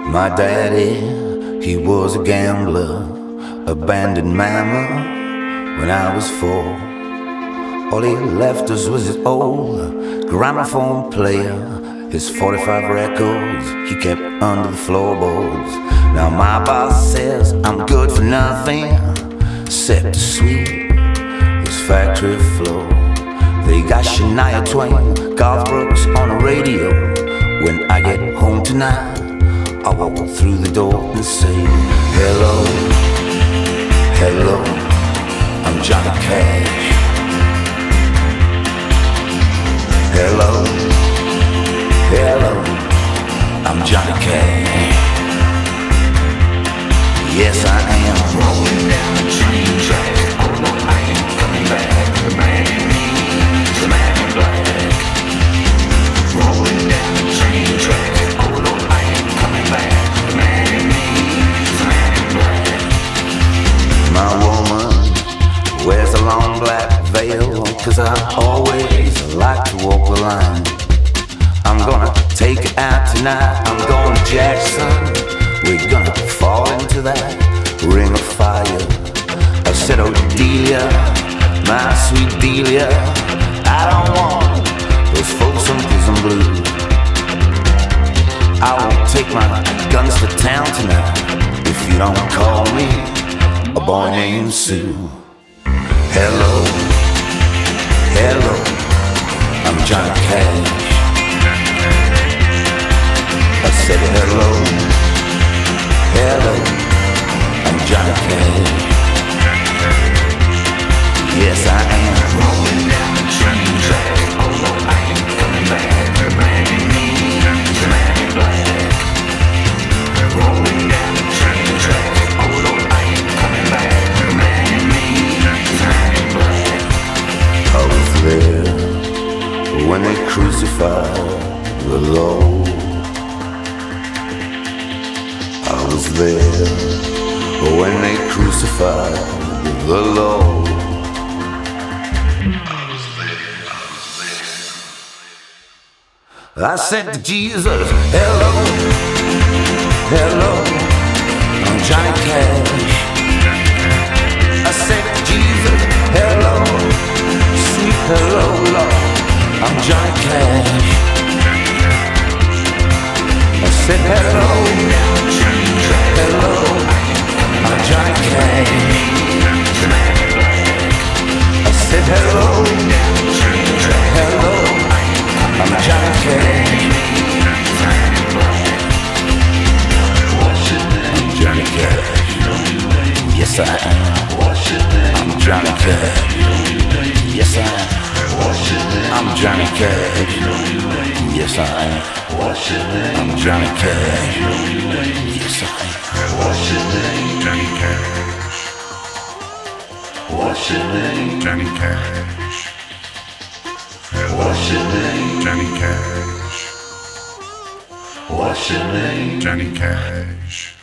My daddy, he was a gambler, abandoned mama when I was 4. All he left us was his old gramophone player, his 45 records he kept under the floorboards. Now my boss says I'm good for nothing except to sweep his factory floor. They got Shania Twain, Garth Brooks on the radio. When I get home tonight, I walk through the door and say, hello, hello, I'm Johnny Cash. Hello, hello, I'm Johnny Cash. Yes, I am. Rolling down the train tracks. Oh no, I ain't coming back. The man in me, the man in black. Rolling down the train tracks. Oh no, I ain't coming back. The man in me, the man in black. My woman wears a long black veil, 'cause I always like to walk the line. I'm gonna take it out tonight. I'm going to Jackson. We're gonna fall into that ring of fire. I said, oh Delia, my sweet Delia, I don't want those folks on prison blues. I won't take my guns to town tonight if you don't call me a boy named Sue. Hello, hello, I'm Johnny Cash. I said hello, hello, I'm Johnny Cash. Yes, I am. Rolling down the train tracks. Oh no, I ain't coming back. The man in me, the man in black. Rolling down the train tracks. Oh no, I ain't coming back. The man in me, the man in black. I was there when they crucified the Lord. I was there when they crucified the Lord. I said to Jesus, hello, hello, I'm Johnny Cash. I said to Jesus, hello, sweet hello, Lord, I'm Johnny Cash. I said hello, hello, I'm Johnny Cash. I said hello, hello, I'm Johnny Cash. I'm Johnny Cash. Yes, I am. I'm Johnny Cash. Yes, I am. I'm Johnny Cash. Yes, I am. I'm Johnny Cash. Yes, I am. What's your name? Johnny Cash. What's your name? Johnny Cash. What's your name? Johnny Cash. What's your name? Johnny Cash.